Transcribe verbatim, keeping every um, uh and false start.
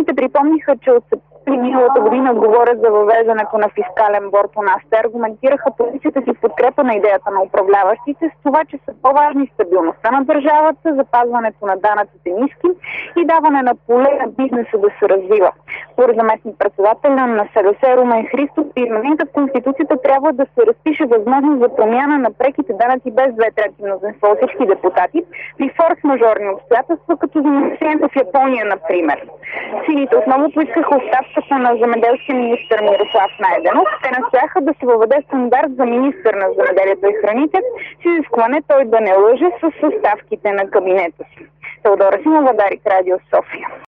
Учените припомниха, че от септември миналата година говорят за въвеждането на фискален борд у нас. Те аргументираха позицията си в подкрепа на идеята на управляващите с това, че са по-важни стабилността на държавата, запазването на данъците ниски и даване на поле на бизнеса да се развива. Според заместник-председателя на СДС Румен Христов, при измененията в Конституцията трябва да се разпише възможност за промяна на преките данъци без две трети мнозинство от всички депутати при форс-мажорни обстоятелства, като земеделието в Япония, например. Сините отново поискаха оставката на земеделския министър Мирослав Найденов. Те настояха да се въведе стандарт за министър на земеделието и храните, с изискване той да не лъже с съставките на кабинета си. Теодора Симова, Дарик Радио, София.